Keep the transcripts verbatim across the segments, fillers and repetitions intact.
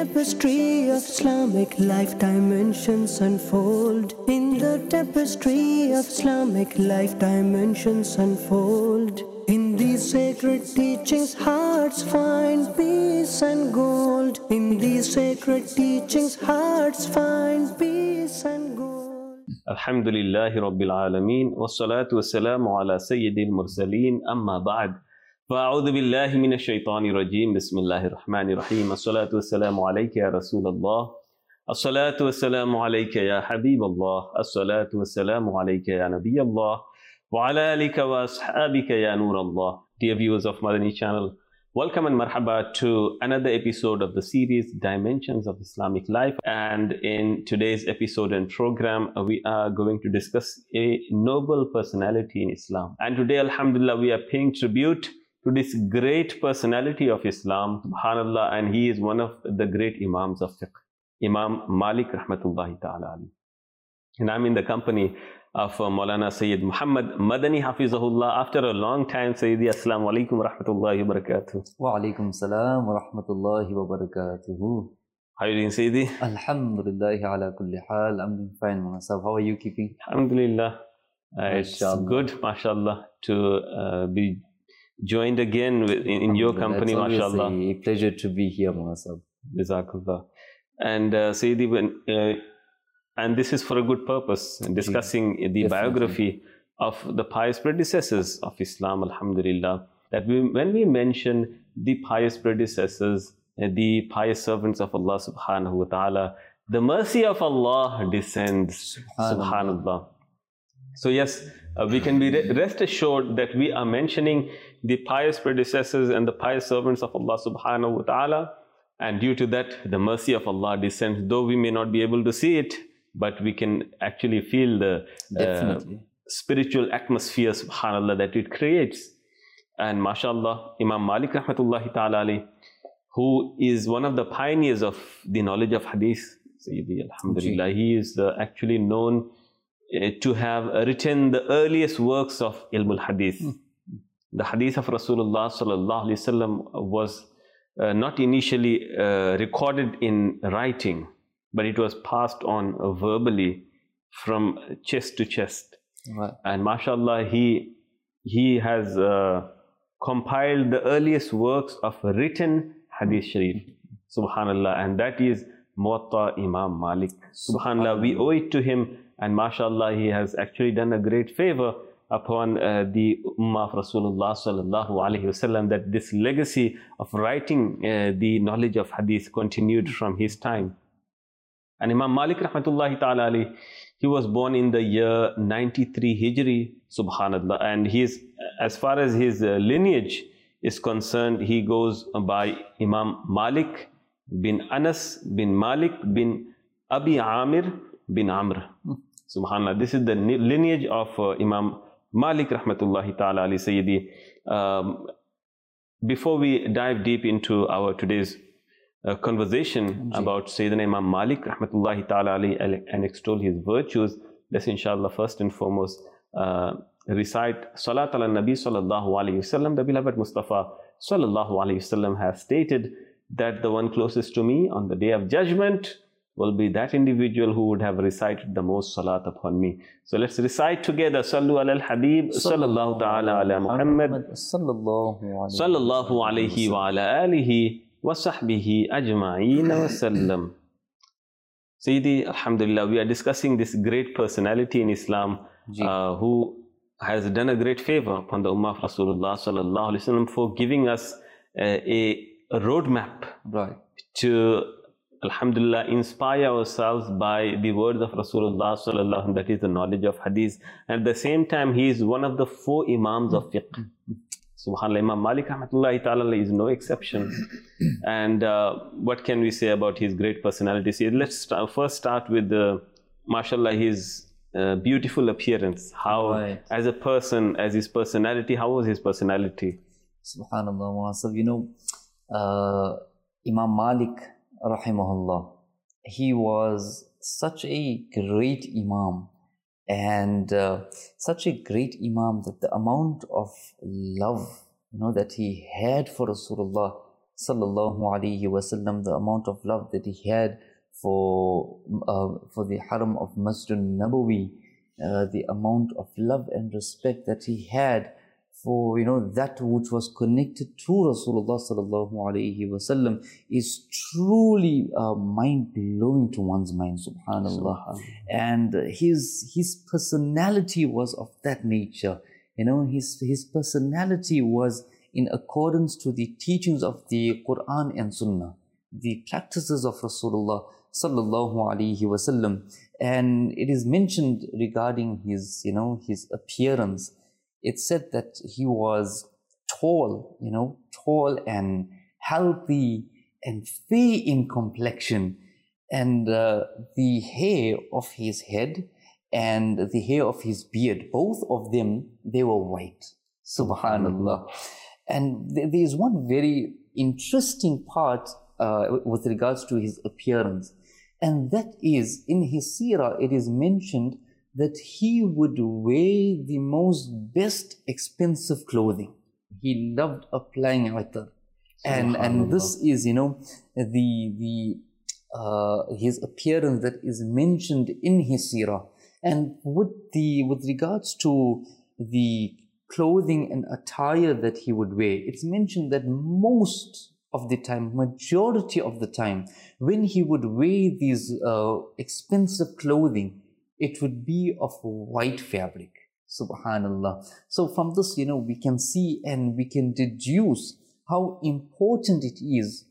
tapestry of Islamic life, dimensions unfold. In the tapestry of Islamic life, dimensions unfold. In these sacred teachings, hearts find peace and gold. In these sacred teachings, hearts find peace and gold. Alhamdulillahi Rabbil Alameen, wassalatu wassalamu ala Sayyidil Mursaleen, amma ba'd. فأعوذ بالله من الشيطان الرجيم بسم الله الرحمن الرحيم الصلاة والسلام عليك يا رسول الله الصلاة والسلام عليك يا حبيب الله الصلاة والسلام عليك يا نبي الله وعلى آلك وأصحابك يا نور الله. Dear viewers of Madani channel, welcome and marhaba to another episode of the series Dimensions of Islamic Life. And in today's episode and program, we are going to discuss a noble personality in Islam. And today, alhamdulillah, we are paying tribute to this great personality of Islam, subhanallah, and he is one of the great Imams of fiqh, Imam Malik rahmatullahi ta'ala alayhi. And I'm in the company of uh, Maulana Sayyid Muhammad Madani Hafizahullah. After a long time, Sayyidi, assalamu alaikum wa rahmatullahi wa barakatuh. Wa alaikum salam wa rahmatullahi wa barakatuh. How are you doing, Sayyidi? Alhamdulillah ala kulli hal. I'm doing fine, Manasab. How are you keeping? Alhamdulillah. Uh, it's good, mashallah, to uh, be joined again with, in, in your company, it's mashallah. It's a pleasure to be here, Manasab. Jazakallah. And uh, Sayyidi, when, uh, and this is for a good purpose, discussing the Definitely. biography of the pious predecessors of Islam, alhamdulillah. That we, when we mention the pious predecessors, uh, the pious servants of Allah subhanahu wa ta'ala, the mercy of Allah descends, subhanallah. subhanallah. So yes, uh, we can be re rest assured that we are mentioning the pious predecessors and the pious servants of Allah subhanahu wa ta'ala, and due to that, the mercy of Allah descends, though we may not be able to see it, but we can actually feel the uh, spiritual atmosphere, subhanallah, that it creates. And mashallah, Imam Malik rahmatullahi ta'ala alayhi, who is one of the pioneers of the knowledge of hadith, Sayyidi, alhamdulillah, he is uh, actually known uh, to have written the earliest works of ilm al-hadith. Mm. The hadith of Rasulullah sallallahu alaihi wasallam was uh, not initially uh, recorded in writing, but it was passed on uh, verbally from chest to chest. Right. And mashallah, he, he has uh, compiled the earliest works of written hadith sharif, subhanallah, and that is Muwatta Imam Malik. Subhanallah, we owe it to him, and mashallah, he has actually done a great favor upon uh, the Ummah of Rasulullah sallallahu alaihi wasallam, that this legacy of writing uh, the knowledge of hadith continued from his time. And Imam Malik rahmatullahi ta'ala alayhi, he was born in the year ninety-three Hijri, subhanallah, and he is, as far as his uh, lineage is concerned, he goes by Imam Malik bin Anas bin Malik bin Abi Amir bin Amr. Subhanallah, this is the lineage of uh, Imam Malik rahmatullahi ta'ala alayhi, Sayyidi. Um, before we dive deep into our today's uh, conversation Jee. about Sayyidina Imam Malik rahmatullahi ta'ala alayhi and extol his virtues, let's inshallah first and foremost uh, recite Salat ala Nabi sallallahu alayhi wasallam. The beloved Mustafa sallallahu alayhi wasallam has stated that the one closest to me on the day of judgment will be that individual who would have recited the most salat upon me. So let's recite together. Sallu ala al-Habib sallallahu ta'ala ala Muhammad sallallahu alayhi wa ala alihi wa sahbihi ajma'een wa sallam. Sayyidi, alhamdulillah, we are discussing this great personality in Islam uh, who has done a great favor upon the Ummah of Rasulullah sallallahu alayhi wa sallam for giving us uh, a, a roadmap right. to alhamdulillah, inspire ourselves by the words of Rasulullah sallallahu alaihi wasallam, that is the knowledge of hadith. And at the same time, he is one of the four imams of fiqh. Subhanallah, Imam Malik rahmatullahi ta'ala is no exception. And uh, what can we say about his great personality? See, let's start, first start with the, mashallah, his uh, beautiful appearance. How, right. as a person, as his personality, how was his personality? Subhanallah, you know, uh, Imam Malik rahimahullah, he was such a great Imam, and uh, such a great Imam that the amount of love, you know, that he had for Rasulullah sallallahu alaihi wasallam, the amount of love that he had for uh, for the haram of Masjid Nabawi, uh, the amount of love and respect that he had for, you know, that which was connected to Rasulullah sallallahu alaihi wasallam is truly uh, mind-blowing to one's mind, subhanallah. subhanallah. And his his personality was of that nature. You know, his his personality was in accordance to the teachings of the Quran and Sunnah, the practices of Rasulullah sallallahu alaihi wasallam. And it is mentioned regarding his, you know, his appearance. It said that he was tall, you know, tall and healthy and fair in complexion. And uh, the hair of his head and the hair of his beard, both of them, they were white. Subhanallah. And th there is one very interesting part uh, with regards to his appearance. And that is, in his seerah, it is mentioned that he would wear the most best expensive clothing. He loved applying itar. And, and this is, you know, the, the, uh, his appearance that is mentioned in his seerah. And with the, with regards to the clothing and attire that he would wear, it's mentioned that most of the time, majority of the time, when he would wear these uh, expensive clothing, it would be of white fabric. Subhanallah. So from this, you know, we can see and we can deduce how important it is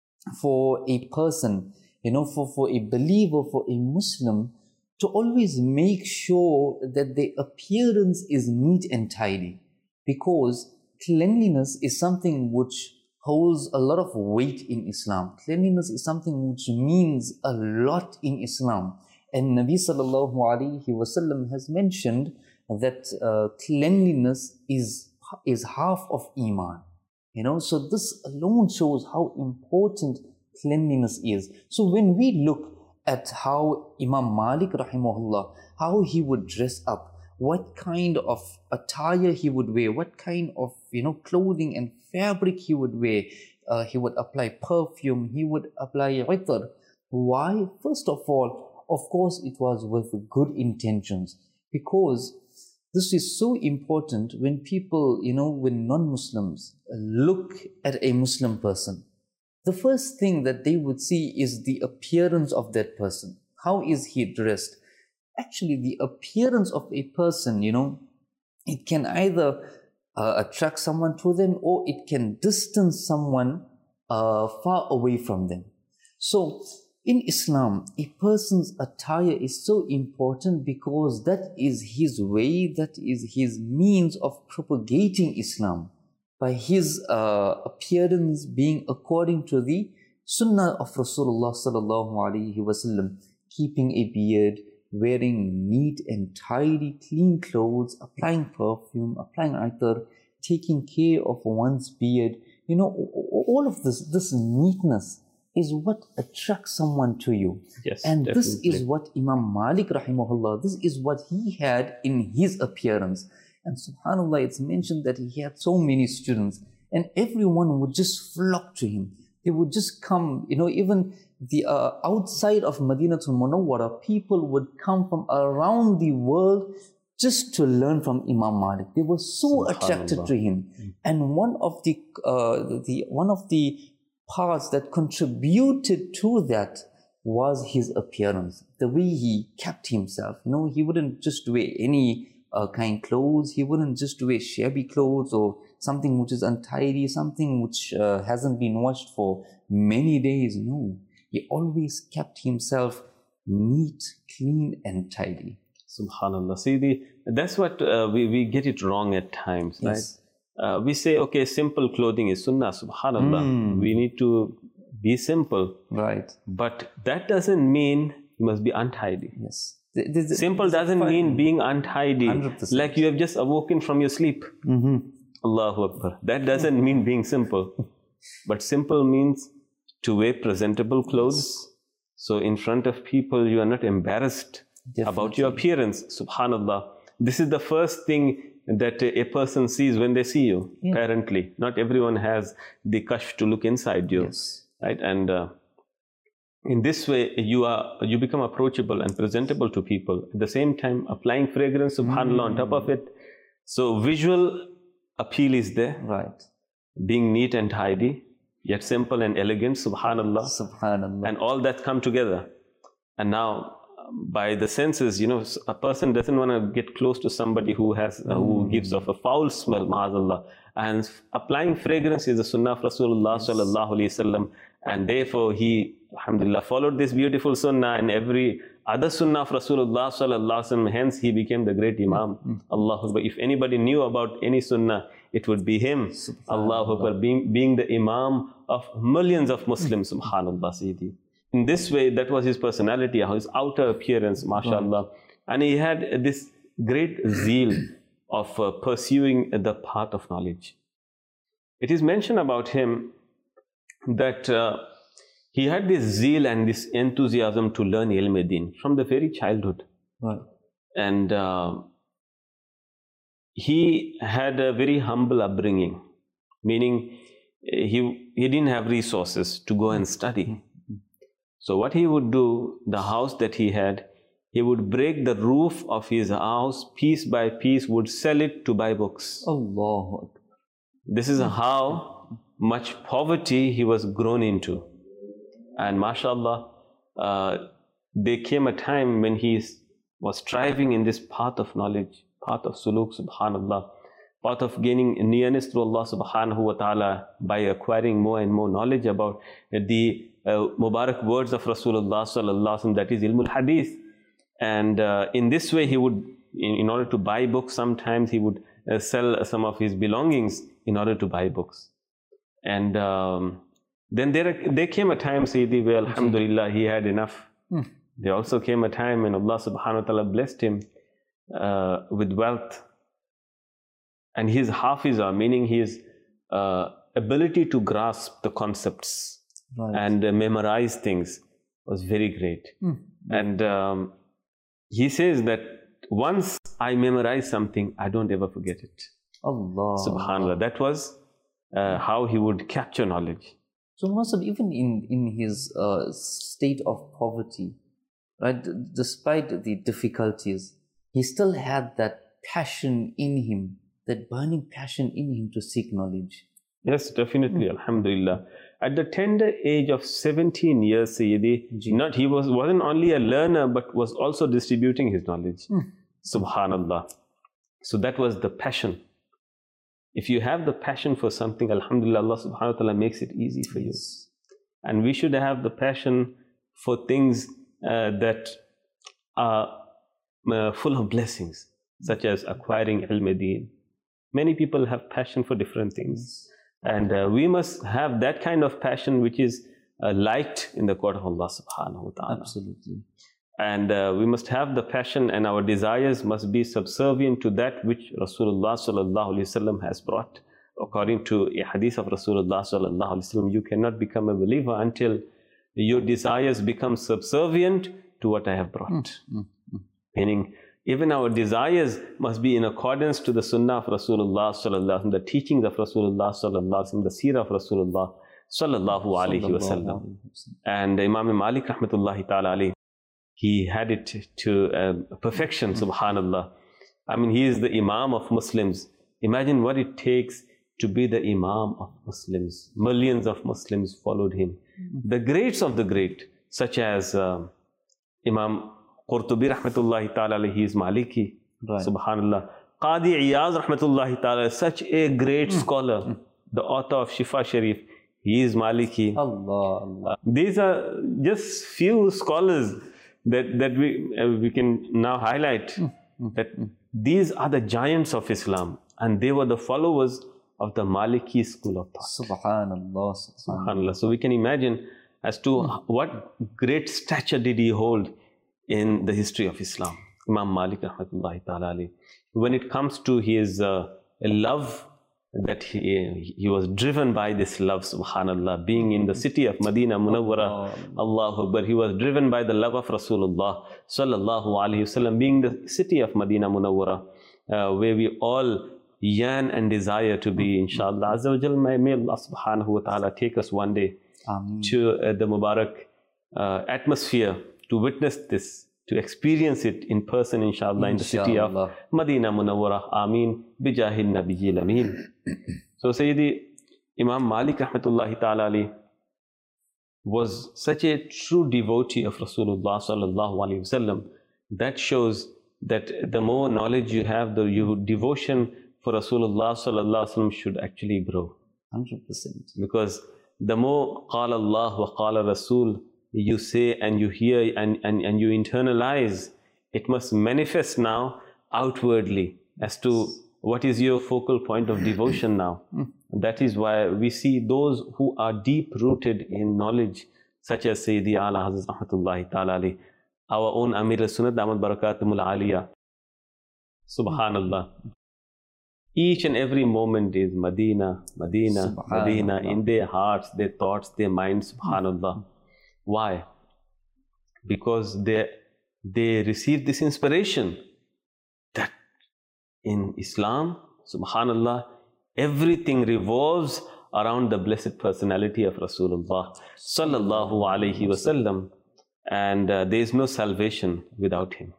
for a person, you know, for, for a believer, for a Muslim, to always make sure that their appearance is neat and tidy. Because cleanliness is something which holds a lot of weight in Islam. Cleanliness is something which means a lot in Islam. And Nabi sallallahu alaihi wasallam has mentioned that uh, cleanliness is, is half of Iman. You know, so this alone shows how important cleanliness is. So when we look at how Imam Malik rahimahullah, how he would dress up, what kind of attire he would wear, what kind of, you know, clothing and fabric he would wear, uh, he would apply perfume, he would apply itar. Why? First of all, of course, it was with good intentions, because this is so important when people, you know, when non-Muslims look at a Muslim person. The first thing that they would see is the appearance of that person. How is he dressed? Actually, the appearance of a person, you know, it can either uh, attract someone to them, or it can distance someone uh, far away from them. So, in Islam, a person's attire is so important because that is his way, that is his means of propagating Islam, by his uh, appearance being according to the Sunnah of Rasulullah sallallahu alaihi wasallam, keeping a beard, wearing neat and tidy, clean clothes, applying perfume, applying itar, taking care of one's beard. You know, all of this, this neatness is what attracts someone to you. Yes, and definitely. This is what Imam Malik rahimahullah, this is what he had in his appearance. And subhanallah, it's mentioned that he had so many students, and everyone would just flock to him. They would just come, you know, even the uh, outside of Madinatul Munawwara, people would come from around the world just to learn from Imam Malik. They were so attracted to him. Mm. And one of the, uh, the, one of the parts that contributed to that was his appearance, the way he kept himself. You know, he wouldn't just wear any uh, kind clothes, he wouldn't just wear shabby clothes or something which is untidy, something which uh, hasn't been washed for many days. No, he always kept himself neat, clean and tidy. Subhanallah. See, the, that's what uh, we, we get it wrong at times, yes. right? Uh, we say, okay, simple clothing is sunnah, subhanallah. Mm. We need to be simple. Right. But that doesn't mean you must be untidy. Yes. Simple doesn't mean being untidy. one hundred percent. Like you have just awoken from your sleep. Mm-hmm. Allahu Akbar. That doesn't mean being simple. But simple means to wear presentable clothes. So in front of people, you are not embarrassed Definitely. about your appearance. Subhanallah. This is the first thing that a person sees when they see you, Yeah. apparently. Not everyone has the kashf to look inside you, Yes. right? And uh, in this way, you are you become approachable and presentable to people. At the same time, applying fragrance, subhanAllah, on top of it. So visual appeal is there, Right. being neat and tidy, yet simple and elegant, subhanAllah. Subhanallah. And all that come together. And now, um, by the senses, you know, s- a person doesn't want to get close to somebody who has, uh, who gives off a foul smell, ma'azallah. And f- applying fragrance is the sunnah of Rasulullah sallallahu alaihi wasallam. And therefore, he, alhamdulillah, followed this beautiful sunnah and every other sunnah of Rasulullah sallallahu alaihi wasallam. Hence, he became the great Imam. Allahu Akbar. If anybody knew about any sunnah, it would be him. Allahu Akbar. Being, being the Imam of millions of Muslims, subhanallah, Sayyidi. In this way, that was his personality, his outer appearance, mashallah. And he had this great zeal of uh, pursuing the path of knowledge. It is mentioned about him that uh, he had this zeal and this enthusiasm to learn ilm-e-din from the very childhood. Right. And uh, he had a very humble upbringing, meaning uh, he, he didn't have resources to go and study. So what he would do, the house that he had, he would break the roof of his house piece by piece, would sell it to buy books. Allahu Akbar. This is how much poverty he was grown into. And mashallah, uh, there came a time when he was striving in this path of knowledge, path of suluk, subhanallah, path of gaining nearness to Allah subhanahu wa ta'ala by acquiring more and more knowledge about the uh, Mubarak words of Rasulullah sallallahu alaihi wasallam, that is ilmul hadith. And uh, in this way he would, in, in order to buy books, sometimes he would uh, sell some of his belongings in order to buy books. And um, then there, there came a time, Sayyidi, where alhamdulillah he had enough. Hmm. There also came a time when Allah subhanahu wa ta'ala blessed him uh, with wealth. And his hafiza, meaning his uh, ability to grasp the concepts Right. and uh, memorize things, was very great. Hmm. And um, he says that once I memorize something, I don't ever forget it. Allah. Subhanallah. That was uh, how he would capture knowledge. So, Masab, even in, in his uh, state of poverty, right, d- despite the difficulties, he still had that passion in him, that burning passion in him to seek knowledge. Yes, definitely. Alhamdulillah. At the tender age of seventeen years, Sayyidi, not, he was, wasn't only a learner, but was also distributing his knowledge. Subhanallah. So that was the passion. If you have the passion for something, alhamdulillah, Allah subhanahu wa ta'ala makes it easy for you. And we should have the passion for things uh, that are uh, full of blessings, such as acquiring ilm-e-din. Many people have passion for different things. And uh, we must have that kind of passion which is uh, liked in the court of Allah subhanahu wa ta'ala. Absolutely. And uh, we must have the passion, and our desires must be subservient to that which Rasulullah sallallahu alaihi wasallam has brought. According to a hadith of Rasulullah sallallahu alaihi wasallam, you cannot become a believer until your desires become subservient to what I have brought. Mm, mm. Meaning, even our desires must be in accordance to the sunnah of Rasulullah sallallahu alaihi wasallam, the teachings of Rasulullah sallallahu alaihi wasallam, the seerah of Rasulullah sallallahu alaihi wasallam. And Imam Malik rahmatullahi ta'ala alayhi, he had it to uh, perfection, subhanallah. I mean, he is the Imam of Muslims. Imagine what it takes to be the Imam of Muslims. Millions of Muslims followed him. The greats of the great, such as uh, Imam Qurtubi rahmatullahi ta'ala alayhi, he is Maliki, Right. subhanallah. Qadi Iyaz rahmatullahi ta'ala, such a great scholar, the author of Shifa Sharif, he is Maliki. Allah, Allah. These are just few scholars that, that we, uh, we can now highlight, that these are the giants of Islam, and they were the followers of the Maliki school of thought. Subhanallah, subhanallah. SubhanAllah. So we can imagine as to what great stature did he hold in the history of Islam, Imam Malik rahmatullahi ta'ala alayhi. When it comes to his uh, love, that he, he was driven by this love, subhanallah, being in the city of Medina Munawwara, Allahu Akbar, he was driven by the love of Rasulullah sallallahu alaihi wasallam, being the city of Medina Munawwara. uh, where we all yearn and desire to be, inshallah. Azza wa Jal, may, may Allah subhanahu wa ta'ala take us one day Ameen. to uh, the Mubarak uh, atmosphere to witness this, to experience it in person, inshallah, in the city of Inshallah. Madina Munawwara. Ameen. Bijahil Nabiyil Ameen. So Sayyidi Imam Malik rahmatullahi ta'ala alayhi was such a true devotee of Rasulullah sallallahu alaihi wasallam. That shows that the more knowledge you have, the your devotion for Rasulullah sallallahu alaihi wasallam should actually grow. one hundred percent. Because the more qala Allah wa qala Rasul you say and you hear and, and, and you internalize, it must manifest now outwardly as to what is your focal point of devotion now. That is why we see those who are deep rooted in knowledge, such as Sayyidi Ala Hazrat Rahmatullahi Ta'ala alayhi, our own Amir al-Sunnat Damat Barakatumul Aliyah. Subhanallah. Each and every moment is Medina, Medina, Medina in their hearts, their thoughts, their minds. Subhanallah. Why? Because they, they received this inspiration that in Islam, Subhanallah, everything revolves around the blessed personality of Rasulullah Sallallahu Alaihi Wasallam, and uh, there is no salvation without him.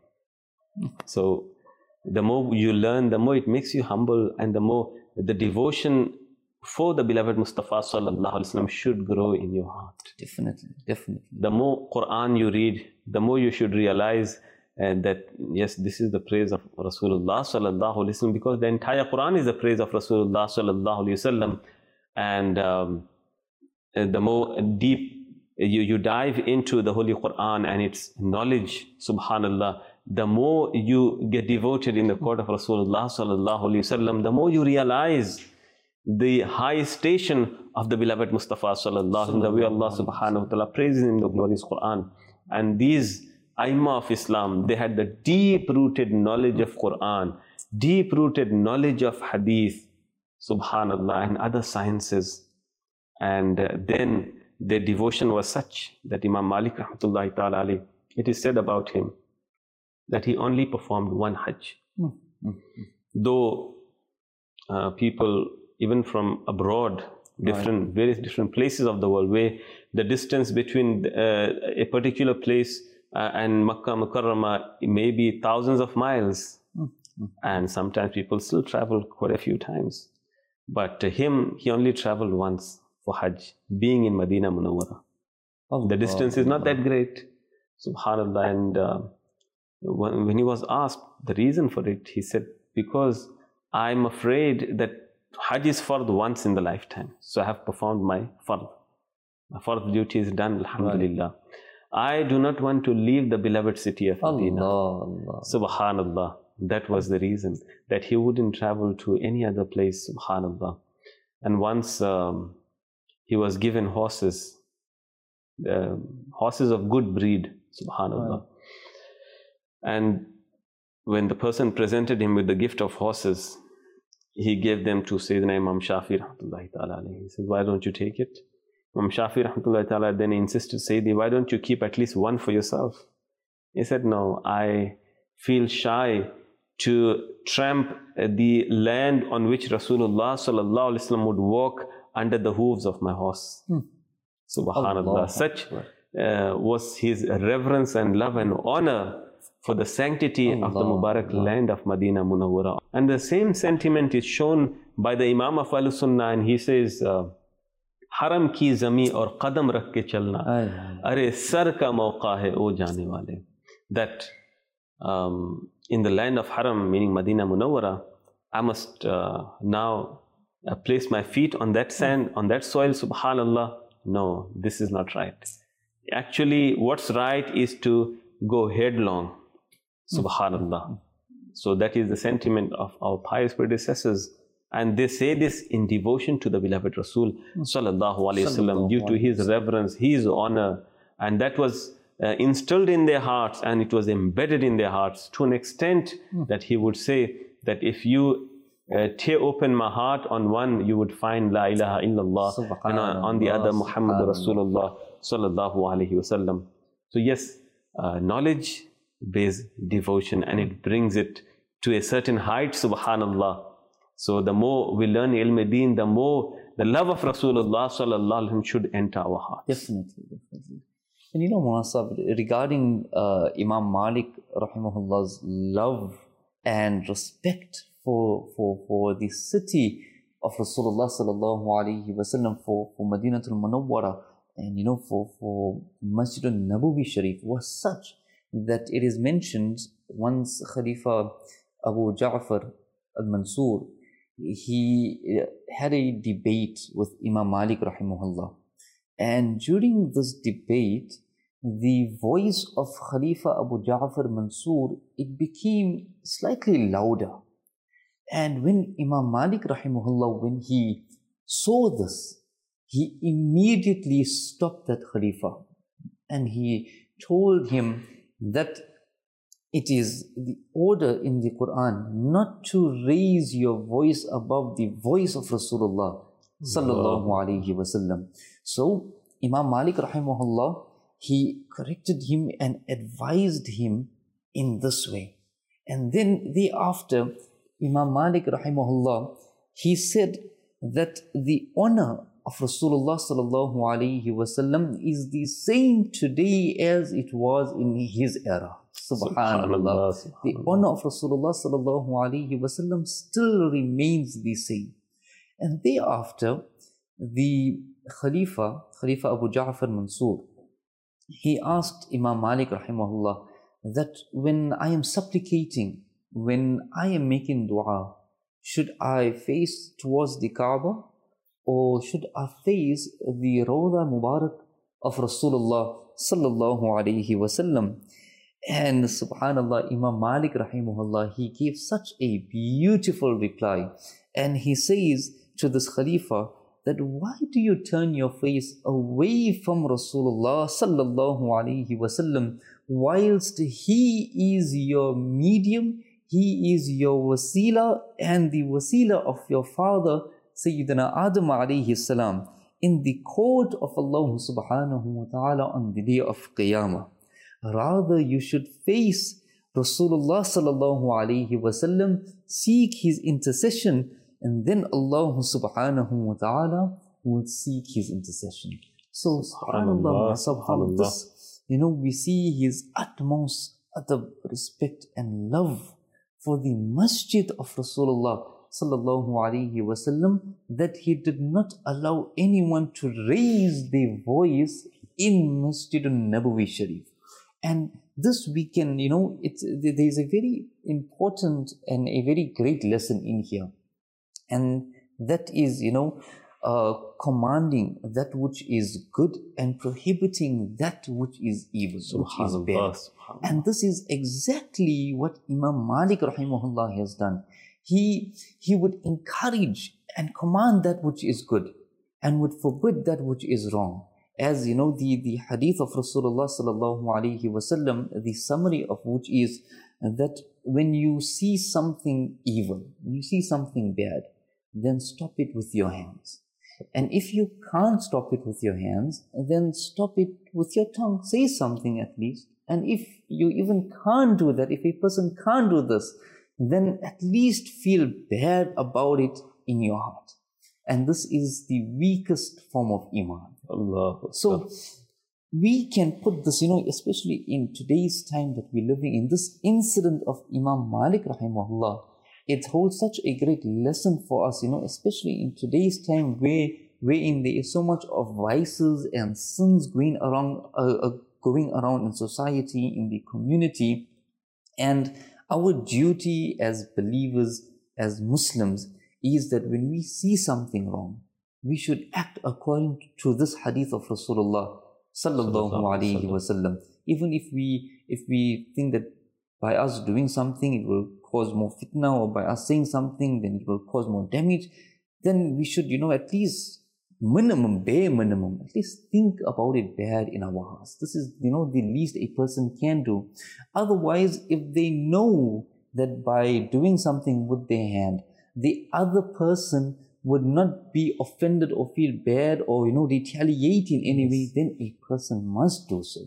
So the more you learn, the more it makes you humble, and the more the devotion for the beloved Mustafa Sallallahu Alaihi Wasallam should grow in your heart. Definitely, definitely. The more Quran you read, the more you should realize uh, that yes, this is the praise of Rasulullah Sallallahu Alaihi Wasallam, because the entire Quran is the praise of Rasulullah Sallallahu Alaihi Wasallam. And um, the more deep you, you dive into the Holy Quran and its knowledge, Subhanallah, the more you get devoted in the court of Rasulullah Sallallahu Alaihi Wasallam, the more you realize the high station of the beloved Mustafa Sallallahu Alaihi Wasallam, the way Allah Subhanahu wa Ta'ala praises in the glorious Quran. And these Aimma of Islam, they had the deep-rooted knowledge of Quran, deep-rooted knowledge of Hadith, Subhanallah, and other sciences. And uh, then their devotion was such that Imam Malik rahmatullahi ta'ala alayhi, it is said about him that he only performed one Hajj. Mm-hmm. Though uh, people even from abroad, different right. various different places of the world, where the distance between uh, a particular place uh, and Makkah Mukarramah may be thousands of miles. Mm-hmm. And sometimes people still travel quite a few times. But to him, he only traveled once for Hajj, being in Madina Munawwara. Oh, the distance oh, is not that great. Subhanallah. And uh, when, when he was asked the reason for it, he said, because I'm afraid that Hajj is fard once in the lifetime. So I have performed my fard. My fard duty is done, alhamdulillah. Right. I do not want to leave the beloved city of Medina. Allah, Allah. Subhanallah. That was the reason that he wouldn't travel to any other place, subhanallah. And once um, he was given horses, uh, horses of good breed, subhanallah. Right. And when the person presented him with the gift of horses, he gave them to Sayyidina Imam Shafi rahmatullahi ta'ala alayhi. He said, why don't you take it? Imam Shafi rahmatullahi ta'ala then insisted, Sayyidi, why don't you keep at least one for yourself? He said, no, I feel shy to tramp the land on which Rasulullah sallallahu alaihi wasallam would walk under the hooves of my horse. Hmm. Subhanallah. Allah. Such uh, was his reverence and love and honor for the sanctity Allah. Of the Mubarak Allah. Land of Madina Munawwara. And the same sentiment is shown by the Imam of Al-Sunnah, and he says, uh, Haram ki zami aur qadam rakh ke chalna, are sar ka mauqa hai o jane wale. That um, in the land of Haram, meaning Madina Munawwara, I must uh, now uh, place my feet on that sand, on that soil, subhanallah. No, this is not right. Actually, what's right is to go headlong, subhanallah. So that is the sentiment of our pious predecessors. And they say this in devotion to the beloved Rasul, sallallahu alaihi wasallam, due to his reverence, his honor. And that was Uh, instilled in their hearts, and it was embedded in their hearts to an extent mm. that he would say that if you uh, tear open my heart on one, you would find La ilaha illallah, and on, on the other Muhammad Rasulullah sallallahu alaihi wasallam. So yes, uh, knowledge based devotion, and it brings it to a certain height, subhanallah. So the more we learn ilm deen, the more the love of Rasulullah sallallahu alaihi wasallam should enter our hearts. Definitely, definitely. And you know, Munasab, regarding uh, Imam Malik rahimahullah's love and respect for, for, for the city of Rasulullah sallallahu alaihi wasallam, for, for Madinatul Munawwara, and you know, for, for Masjid al-Nabawi Sharif was such that it is mentioned once Khalifa Abu Ja'far al-Mansur, he had a debate with Imam Malik rahimahullah. And during this debate, the voice of Khalifa Abu Ja'far Mansur, it became slightly louder. And when Imam Malik rahimahullah, when he saw this, he immediately stopped that Khalifa. And he told him that it is the order in the Quran not to raise your voice above the voice of Rasulullah sallallahu alaihi wasallam. So Imam Malik rahimahullah, he corrected him and advised him in this way. And then thereafter, Imam Malik rahimahullah, he said that the honor of Rasulullah sallallahu alaihi wasallam is the same today as it was in his era. Subhanallah. Subhanallah. The honor of Rasulullah sallallahu alaihi wasallam still remains the same. And thereafter, the Khalifa, Khalifa Abu Ja'far Mansur, he asked Imam Malik rahimahullah that when I am supplicating, when I am making dua, should I face towards the Kaaba or should I face the Rawda Mubarak of Rasulullah sallallahu alaihi wasallam? And subhanallah, Imam Malik rahimahullah, he gave such a beautiful reply. And he says to this Khalifa that why do you turn your face away from Rasulullah sallallahu alaihi wasallam whilst he is your medium, he is your wasila and the wasila of your father Sayyidina Adam alayhi salam in the court of Allah subhanahu wa ta'ala on the day of Qiyamah. Rather, you should face Rasulullah sallallahu alaihi wasallam, seek his intercession, and then Allah subhanahu wa ta'ala will seek his intercession. So, subhanallah, subhanallah, this, you know, we see his utmost adab, respect and love for the masjid of Rasulullah sallallahu alaihi wasallam, that he did not allow anyone to raise their voice in Masjid al-Nabawi Sharif. And this we can, you know, it's, there is a very important and a very great lesson in here. And that is, you know, uh, commanding that which is good and prohibiting that which is evil, which is bad. And this is exactly what Imam Malik rahimahullah has done. He, he would encourage and command that which is good and would forbid that which is wrong. As you know, the, the hadith of Rasulullah sallallahu alaihi wasallam, the summary of which is that when you see something evil, when you see something bad, then stop it with your hands. And if you can't stop it with your hands, then stop it with your tongue. Say something at least. And if you even can't do that, if a person can't do this, then at least feel bad about it in your heart. And this is the weakest form of iman. Allah. So we can put this, you know, especially in today's time that we're living in, this incident of Imam Malik rahimahullah, it holds such a great lesson for us, you know, especially in today's time where wherein there is so much of vices and sins going around, uh, uh, going around in society, in the community. And our duty as believers, as Muslims, is that when we see something wrong, we should act according to this hadith of Rasulullah sallallahu alaihi wasallam. Even if we if we think that by us doing something it will cause more fitna, or by us saying something then it will cause more damage, then we should, you know, at least minimum, bare minimum, at least think about it bad in our hearts. This is, you know, the least a person can do. Otherwise, if they know that by doing something with their hand, the other person would not be offended or feel bad or, you know, retaliate in any way, then a person must do so.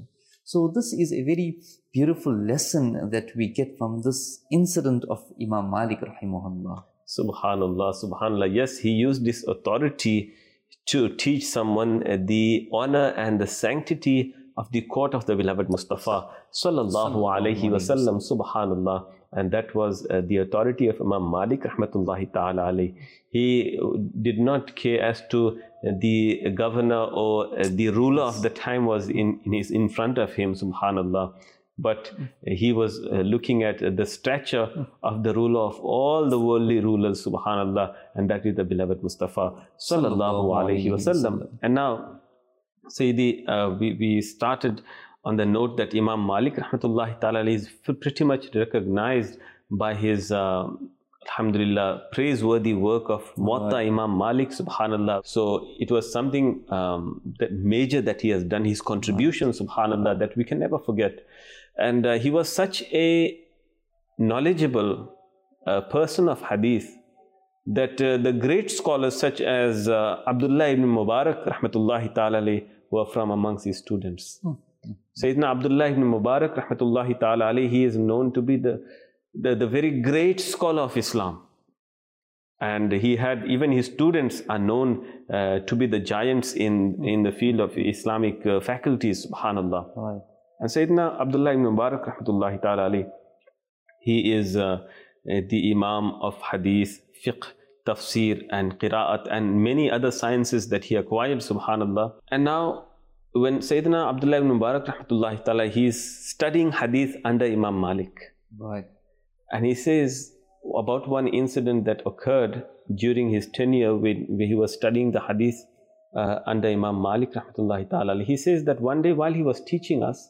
So this is a very beautiful lesson that we get from this incident of Imam Malik rahimahullah. Subhanallah, subhanallah. Yes, he used this authority to teach someone the honor and the sanctity of the court of the beloved Mustafa sallallahu alaihi wasallam. Subhanallah. And that was uh, the authority of Imam Malik rahmatullahi ta'ala alayhi. He did not care as to the governor or uh, the ruler of the time was in, in, his, in front of him, subhanallah. But he was uh, looking at uh, the stature of the ruler of all the worldly rulers, subhanallah, and that is the beloved Mustafa sallallahu alayhi wasallam. And now, Sayyidi, uh, we, we started on the note that Imam Malik rahmatullahi ta'ala is pretty much recognized by his uh, alhamdulillah praiseworthy work of Muwatta Imam Malik, subhanallah. So it was something um, that major that he has done, his contribution, subhanallah, that we can never forget. And uh, he was such a knowledgeable uh, person of hadith that uh, the great scholars such as uh, Abdullah ibn Mubarak rahmatullahi ta'ala were from amongst his students. Hmm. Sayyidina Abdullah ibn Mubarak rahmatullahi ta'ala alayhi, he is known to be the, the, the very great scholar of Islam. And he had, even his students are known uh, to be the giants in, in the field of Islamic uh, faculties, subhanallah. Right. And Sayyidina Abdullah ibn Mubarak rahmatullahi ta'ala alayhi, he is uh, the Imam of Hadith, Fiqh, Tafsir and Qira'at and many other sciences that he acquired, subhanallah. And now, when Sayyidina Abdullah ibn Mubarak rahmatullahi ta'ala, he is studying hadith under Imam Malik. Right. And he says about one incident that occurred during his tenure when, when he was studying the hadith uh, under Imam Malik rahmatullahi ta'ala. He says that one day while he was teaching us,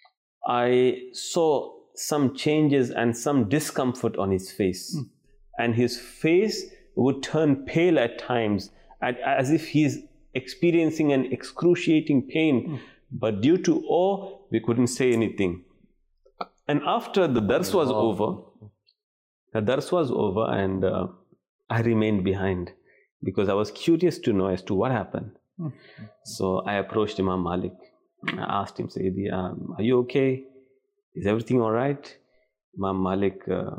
I saw some changes and some discomfort on his face. Mm. And his face would turn pale at times, as if he's experiencing an excruciating pain, mm. but due to awe, we couldn't say anything. And after the dars was over, the dars was over and uh, I remained behind because I was curious to know as to what happened. Mm. So I approached Imam Malik. I asked him, Sayyidi, um, are you okay? Is everything all right? Imam Malik, uh,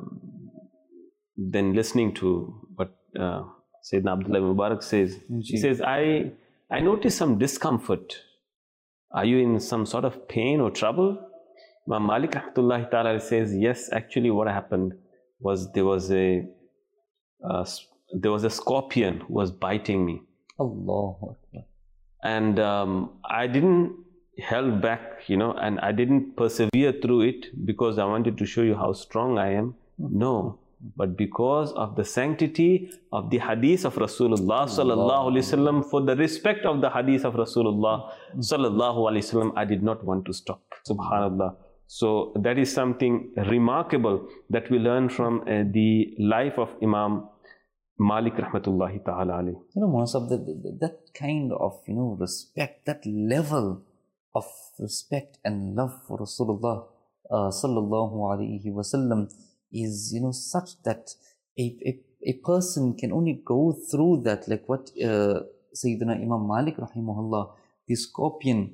then listening to what uh, Sayyidina Abdullah Mubarak says, he says, I, I noticed some discomfort. Are you in some sort of pain or trouble? Imam Malik rahmatullahi ta'ala says, yes, actually what happened was there was a uh, there was a scorpion who was biting me. Allah. And um, I didn't held back, you know, and I didn't persevere through it because I wanted to show you how strong I am. No. But because of the sanctity of the hadith of Rasulullah sallallahu alaihi wasallam, for the respect of the hadith of Rasulullah sallallahu alaihi wasallam, I did not want to stop. Subhanallah. So that is something remarkable that we learn from uh, the life of Imam Malik rahmatullahi ta'ala alayhi. You know, Munasab, that, that kind of, you know, respect, that level of respect and love for Rasulullah uh, sallallahu alaihi wasallam is, you know, such that a, a, a person can only go through that, like what uh, Sayyidina Imam Malik rahimahullah, the scorpion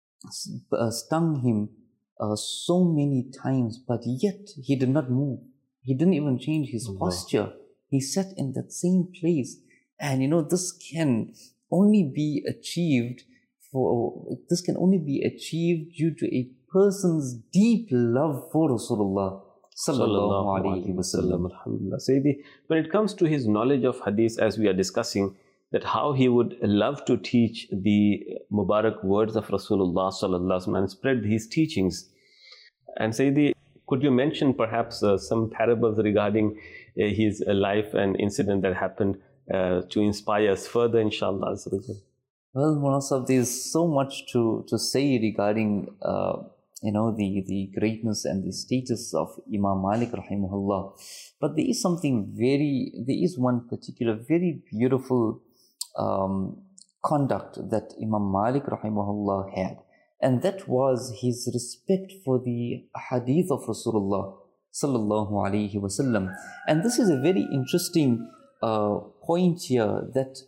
uh, stung him uh, so many times, but yet he did not move. He didn't even change his Allah. posture. He sat in that same place. And you know, this can only be achieved for, this can only be achieved due to a person's deep love for Rasulullah sallallahu alaihi wasallam. Alhamdulillah. Sayyidi, when it comes to his knowledge of hadith, as we are discussing, that how he would love to teach the Mubarak words of Rasulullah sallallahu alaihi wasallam and spread his teachings. And Sayyidi, could you mention perhaps uh, some parables regarding uh, his uh, life and incident that happened uh, to inspire us further, inshallah? Well, Munasab, there's so much to, to say regarding uh, you know, the, the greatness and the status of Imam Malik rahimahullah. But there is something very, there is one particular very beautiful um, conduct that Imam Malik rahimahullah had. And that was his respect for the hadith of Rasulullah sallallahu alaihi wasallam. And this is a very interesting uh, point here, that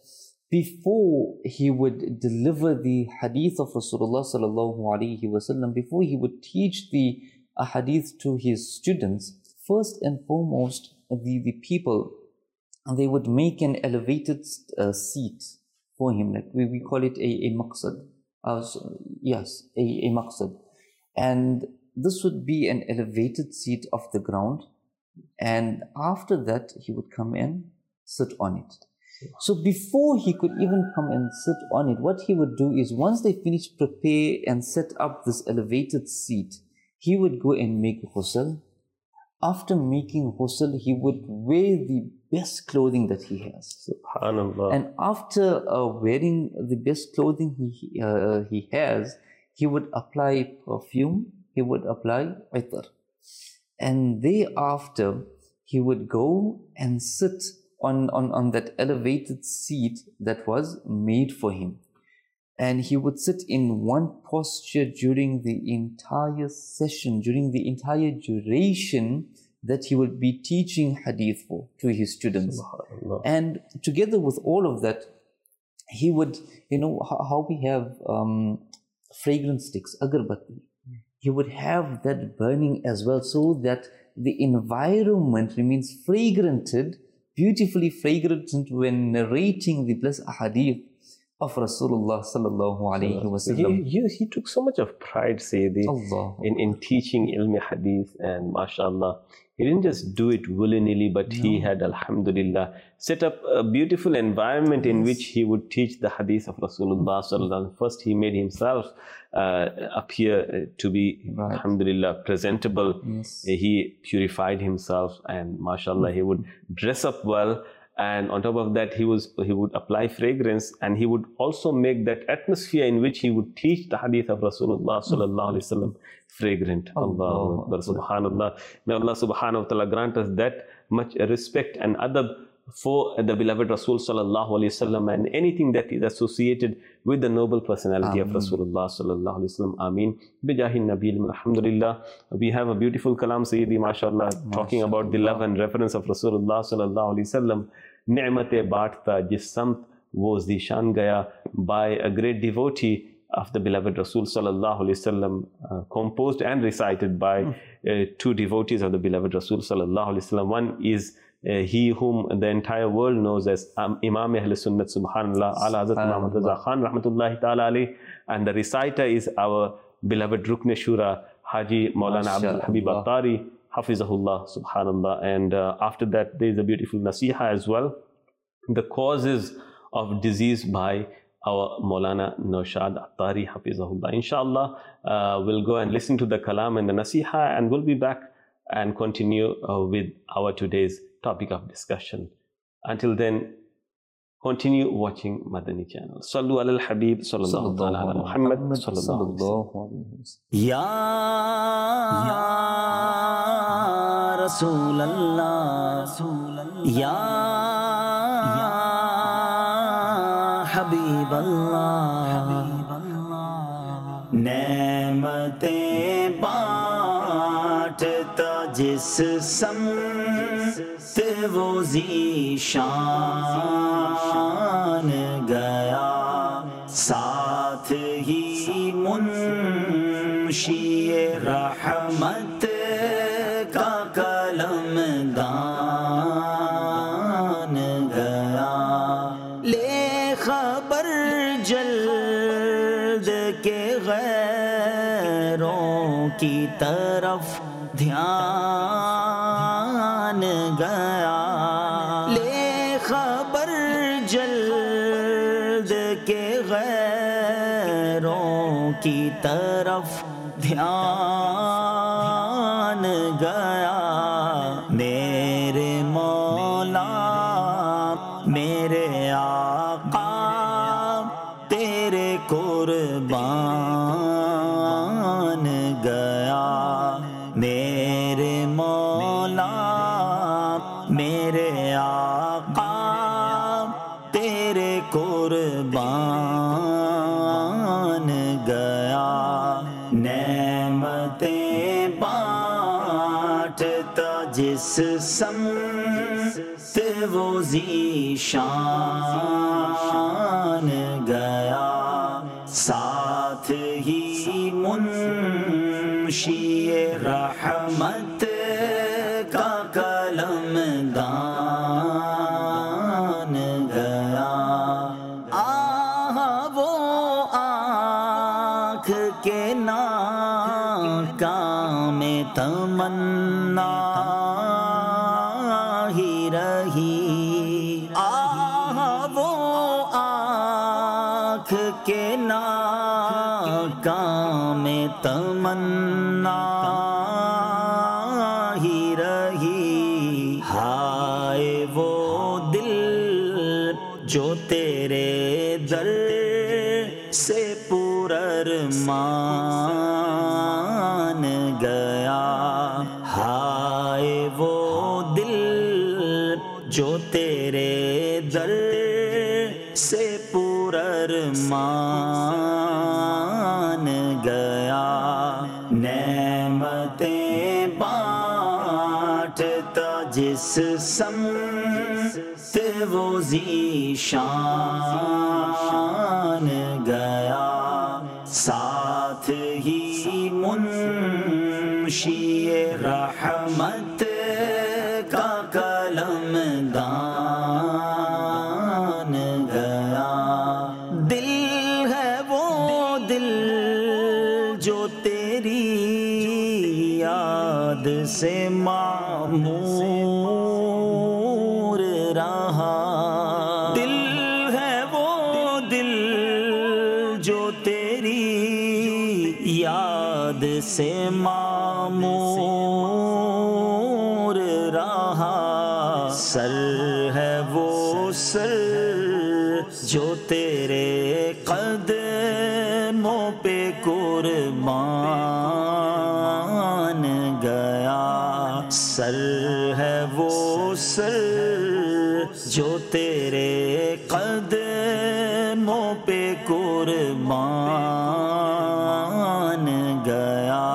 before he would deliver the hadith of Rasulullah sallallahu alaihi wasallam, before he would teach the hadith to his students, first and foremost, the, the people, they would make an elevated uh, seat for him, like we, we call it a, a maqsad. Uh, so, yes, a, a maqsad. And this would be an elevated seat off the ground. And after that, he would come and sit on it. So before he could even come and sit on it, what he would do is, once they finished prepare and set up this elevated seat, he would go and make ghusl. After making ghusl, he would wear the best clothing that he has. Subhanallah. And after uh, wearing the best clothing he, uh, he has, he would apply perfume, he would apply itar. And thereafter, he would go and sit on, on, on that elevated seat that was made for him. And he would sit in one posture during the entire session, during the entire duration that he would be teaching hadith for to his students. And together with all of that, he would, you know, how, how we have um, fragrance sticks, agarbatti. He would have that burning as well, so that the environment remains fragranted, beautifully fragranted, when narrating the blessed hadith of Rasulullah sallallahu alayhi wa sallam. He, he, he took so much of pride, Sayyidi, in, in teaching ilmi hadith, and mashallah, he didn't just do it willy-nilly, but no. he had, alhamdulillah, set up a beautiful environment in yes. which he would teach the hadith of Rasulullah sallallahu. First, he made himself uh, appear to be, right. alhamdulillah, presentable. Yes. He purified himself, and mashallah, he would dress up well. And on top of that, he was he would apply fragrance, and he would also make that atmosphere in which he would teach the hadith of Rasulullah sallallahu alaihi wasallam fragrant. Allahu Akbar, subhanallah. May Allah subhanahu wa ta'ala grant us that much respect and adab for the beloved Rasul sallallahu alaihi wasallam, and anything that is associated with the noble personality Ameen. Of Rasulullah sallallahu alaihi wasallam. Ameen. Bijahi Nabil. Alhamdulillah. We have a beautiful kalam, Sayyidi, mashallah, talking about the love and reverence of Rasulullah sallallahu alaihi wasallam. Ni'mate baatta jis samt wo zishan gaya, by a great devotee of the beloved Rasul sallallahu alaihi wasallam, uh, composed and recited by uh, two devotees of the beloved Rasul sallallahu alaihi wasallam. One is Uh, he whom the entire world knows as um, Imam Ahl Sunnat, subhanallah, Ala Hazrat Muhammad Raza Khan rahmatullahi ta'ala alayh, and the reciter is our beloved Rukn Shura Haji Maulana Abdul Habib Attari Hafizahullah, subhanallah. And uh, after that, there is a beautiful nasiha as well, the causes of disease, by our Maulana Naushad Attari Hafizahullah. Inshallah, uh, we'll go and listen to the kalam and the nasiha, and we'll be back and continue uh, with our today's topic of discussion. Until then, continue watching Madani channel. Sallu ala al-Habib, sallallahu ala Muhammad, sallallahu alayhi wa sallam. Ya Rasulallah, Ya Habiballah, Ne'mate baatta jis samt wo zishan gaya, saath hi munshi rahmat ka kalamdan gaya, le khabar jald ke ghairon ki taraf ध्यान गया, ले खबर जल्द के गैरों की तरफ ध्यान गया, मेरे मौला मेरे आका तेरे कुर्बान गया, मेरे मौला मेरे आका तेरे कुर्बान गया, नेमतें बांटता जिस समत وہ ذیشان گیا، ساتھ ہی منشی رحمت کا قلم دان گیا۔ آہ وہ آنکھ کے ناکام تمنا ہی رہی، آہ وہ آنکھ کے ناکام تمنا ہی رہی، ہائے وہ دل جو تیرے در سے پرارمان گیا، ہائے وہ دل جو تیرے در سے پرارمان گیا۔ نعمتیں بانٹتا جس سمت وہ ذیشان گیا، ساتھ ہی منشی رحمت کا قلم دان گیا۔ دل ہے وہ دل جو تیری یاد سے معمور رہا، دل ہے وہ دل جو تیری یاد سے معمور رہا، سر ہے وہ سر جو تیرے قدموں پہ قربان گیا، سر ہے وہ سر جو تیرے قدموں پہ قربان گیا۔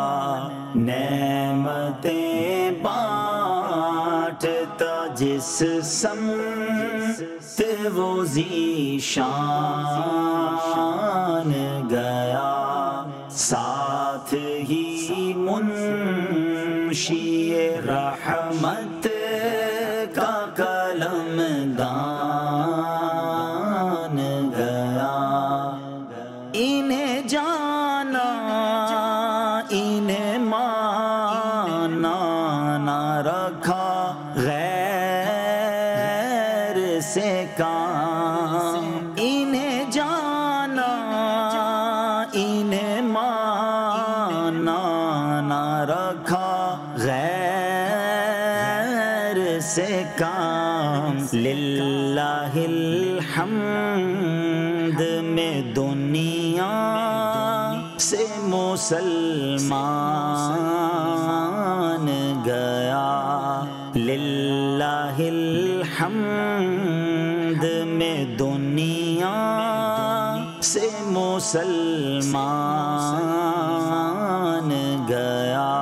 نعمتیں بانٹتا جس سمت وہ ذیشان گیا، ساتھ ہی منشی رحمت کا قلم دان گیا۔ انہیں جانا انہیں مانا نہ رکھا غیر سے کام، انہیں جانا انہیں مانا نہ رکھا غیر سے کام، للہ الحمد میں دنیا سے مسلمان گیا، للہ الحمد میں دنیا سے مسلمان گیا۔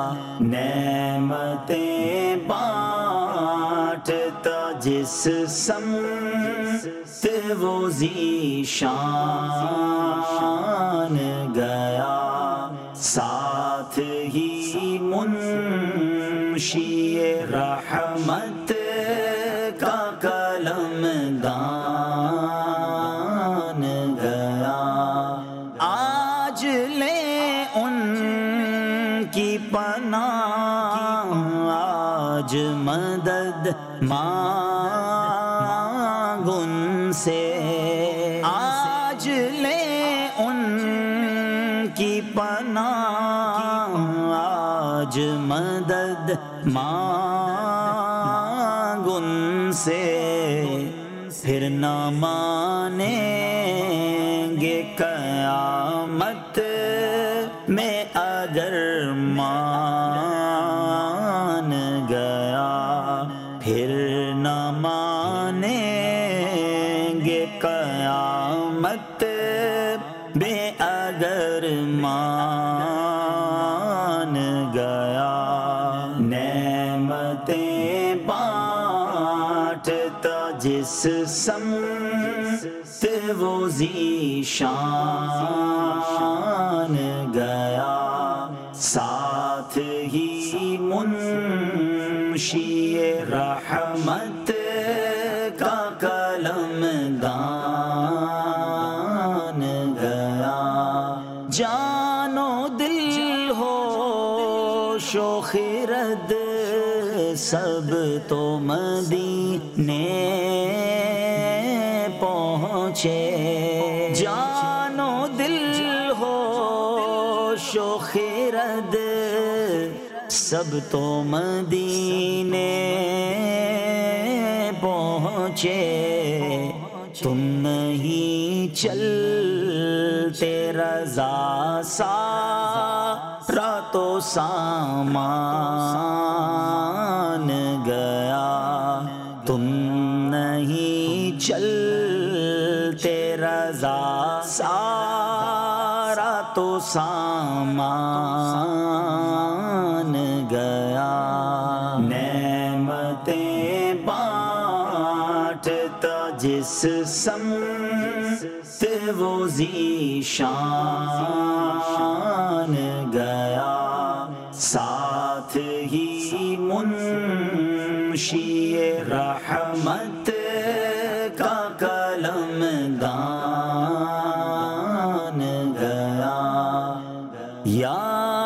نعمتیں بانٹتا جس سمت وہ ذیشان گیا، ساتھ ہی منشی رحمت کا قلم دان گیا۔ آج لے ان کی پناہ، آج مدد مانگ ان سے، آج لے ان کی پناہ، آج مدد مانگ ان سے، پھر نہ مانیں گے قیامت میں اگر مان گیا، پھر نہ مانیں گے قیامت میں اگر مان گیا۔ نعمتیں بانٹ जिस समत वो ज़ीशान गया, साथ ही मुंशिए रहमत का कलमदान गया। जानो दिल हो शोखिरद सब तो मदीने पहुँचे। जानो दिल हो शोखिरद सब तो मदीने पहुँचे। तुम नहीं चलते रज़ा सारा तो सामान गया। तुम नहीं चलते रज़ा सारा तो सामान गया। नेमतें बांटता जिस समत वो ज़ीशान गया, साथ ही मुंशिए रहमत का कलमदान गया। या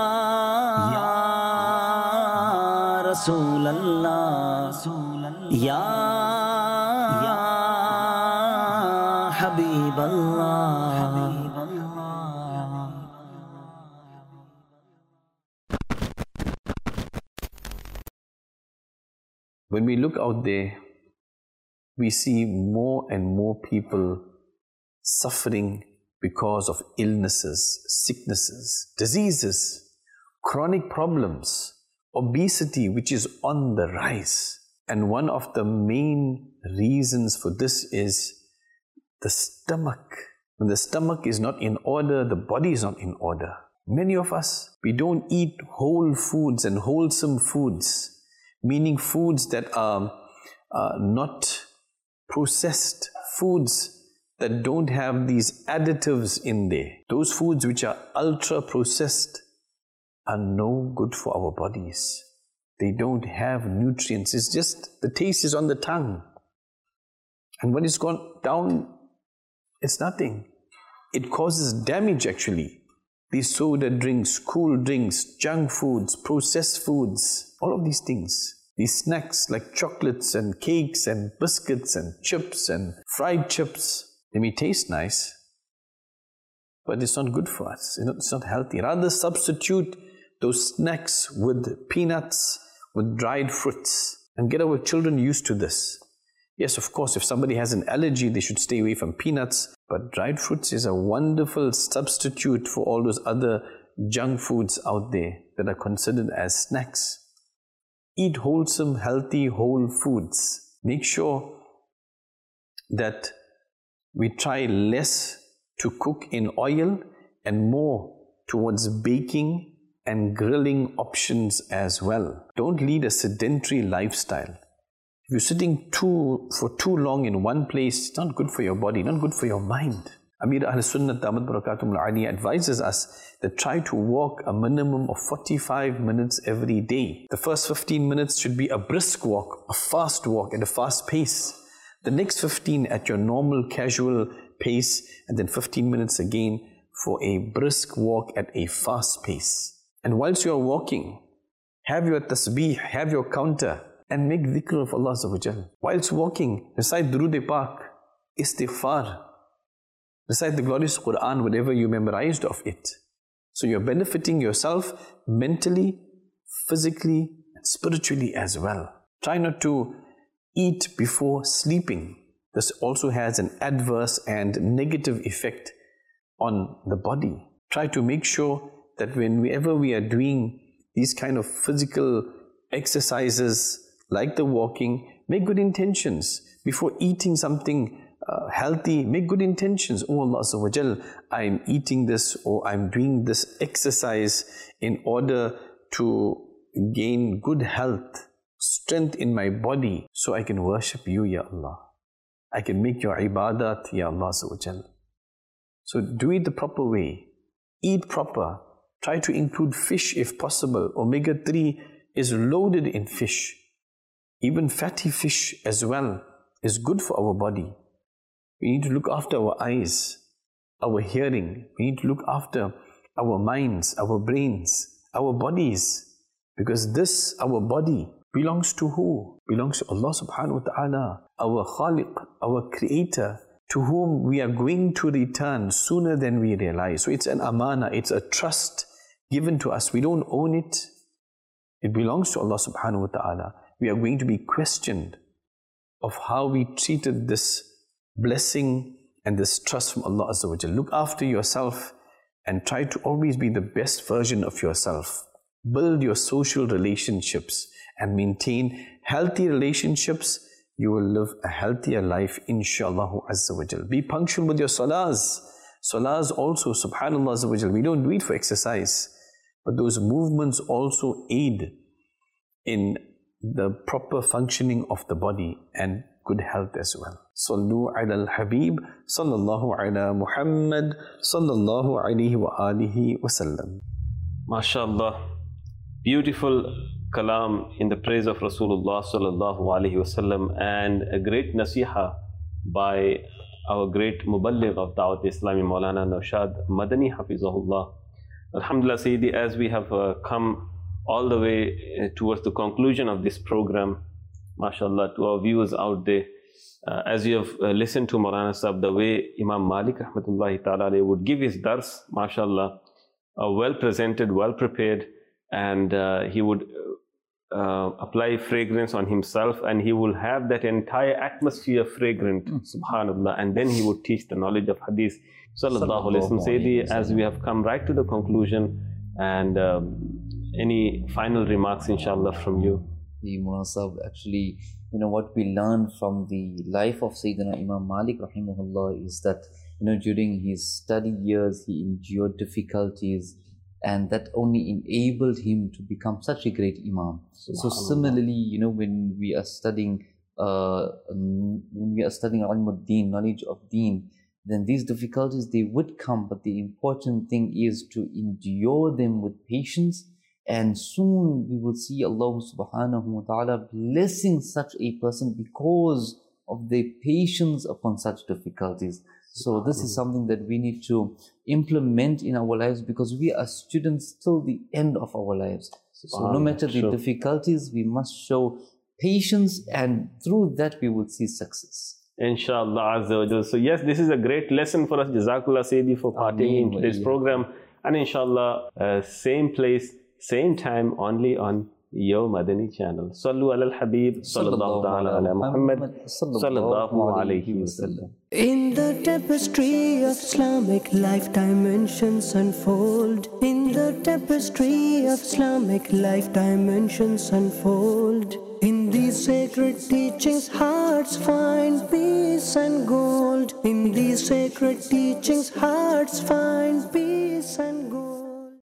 रसूल अल्लाह, या हबीब अल्लाह। When we look out there, we see more and more people suffering because of illnesses, sicknesses, diseases, chronic problems, obesity, which is on the rise. And one of the main reasons for this is the stomach. When the stomach is not in order, the body is not in order. Many of us, we don't eat whole foods and wholesome foods, meaning foods that are uh, not processed, foods that don't have these additives in there. Those foods which are ultra processed are no good for our bodies. They don't have nutrients. It's just the taste is on the tongue. And when it's gone down, it's nothing. It causes damage actually. These soda drinks, cool drinks, junk foods, processed foods, all of these things. These snacks like chocolates and cakes and biscuits and chips and fried chips, they may taste nice, but it's not good for us. You know, it's not healthy. Rather substitute those snacks with peanuts, with dried fruits, and get our children used to this. Yes, of course, if somebody has an allergy, they should stay away from peanuts, but dried fruits is a wonderful substitute for all those other junk foods out there that are considered as snacks. Eat wholesome, healthy, whole foods. Make sure that we try less to cook in oil and more towards baking and grilling options as well. Don't lead a sedentary lifestyle. If you're sitting too for too long in one place, it's not good for your body, not good for your mind. Amir Ahl Sunnah Damat Barakatum Al-Ali advises us that try to walk a minimum of forty-five minutes every day. The first fifteen minutes should be a brisk walk, a fast walk at a fast pace. The next fifteen at your normal casual pace, and then fifteen minutes again for a brisk walk at a fast pace. And whilst you are walking, have your tasbih, have your counter, and make dhikr of Allah Azza wa Jal. Whilst walking, recite Durood Pak, istighfar, recite the glorious Quran, whatever you memorized of it. So you're benefiting yourself mentally, physically, and spiritually as well. Try not to eat before sleeping. This also has an adverse and negative effect on the body. Try to make sure that whenever we are doing these kind of physical exercises like the walking, make good intentions. Before eating something uh, healthy, make good intentions. Oh Allah Azza wa Jal, I am eating this or I am doing this exercise in order to gain good health, strength in my body so I can worship you, Ya Allah. I can make your ibadat, Ya Allah Azza wa Jal. So do it the proper way. Eat proper. Try to include fish if possible. omega three is loaded in fish. Even fatty fish as well is good for our body. We need to look after our eyes, our hearing. We need to look after our minds, our brains, our bodies. Because this, our body, belongs to who? Belongs to Allah subhanahu wa ta'ala, our Khaliq, our Creator, to whom we are going to return sooner than we realize. So it's an amana, it's a trust given to us. We don't own it. It belongs to Allah subhanahu wa ta'ala. We are going to be questioned of how we treated this blessing and this trust from Allah Azza wa Jal. Look after yourself and try to always be the best version of yourself. Build your social relationships and maintain healthy relationships. You will live a healthier life, inshallah Azza wa Jal. Be punctual with your salahs. Salahs also, subhanallah Azza wa Jal, we don't do it for exercise, but those movements also aid in the proper functioning of the body and good health as well. Sallu ala al-Habib, sallallahu ala Muhammad, sallallahu alayhi wa alihi wa sallam. MashaAllah. Beautiful kalam in the praise of Rasulullah sallallahu alayhi wa sallam, and a great nasiha by our great muballigh of Dawat Islami, Maulana Naushad Madani Hafizahullah. Alhamdulillah Sayyidi, as we have uh, come all the way uh, towards the conclusion of this program, MashaAllah, to our viewers out there, uh, as you have uh, listened to Maulana Sahib, the way Imam Malik Rahmatullahi Ta'ala would give his dars, MashaAllah, uh, well presented, well prepared, and uh, he would uh, apply fragrance on himself, and he will have that entire atmosphere fragrant, mm. subhanallah, and then he would teach the knowledge of hadith. Sallallahu Alaihi Wasallam. Sayyidi, as we have come right to the conclusion, and um, any final remarks, inshallah, from you? The Munasab, actually, you know, what we learn from the life of Sayyidina Imam Malik rahimahullah is that, you know, during his study years, he endured difficulties, and that only enabled him to become such a great Imam. So similarly, you know, when we are studying, uh, when we are studying Ilmuddin, knowledge of Deen, then these difficulties, they would come, but the important thing is to endure them with patience, and soon we will see Allah subhanahu wa ta'ala blessing such a person because of their patience upon such difficulties. So this is something that we need to implement in our lives, because we are students till the end of our lives. So no matter the difficulties, we must show patience, and through that we will see success. Inshallah Azza wa Jal. So yes, this is a great lesson for us. Jazakallah Sayyidi for partaking in today's program. And inshallah, uh, same place, same time, only on your Madani channel. Sallu ala al-Habib, sallallahu ta'ala ala Muhammad, sallallahu alayhi wa sallam. In the tapestry of Islamic life, dimensions unfold. In the tapestry of Islamic life, dimensions unfold. In these sacred teachings, hearts find peace and gold. In these sacred teachings, hearts find peace and gold.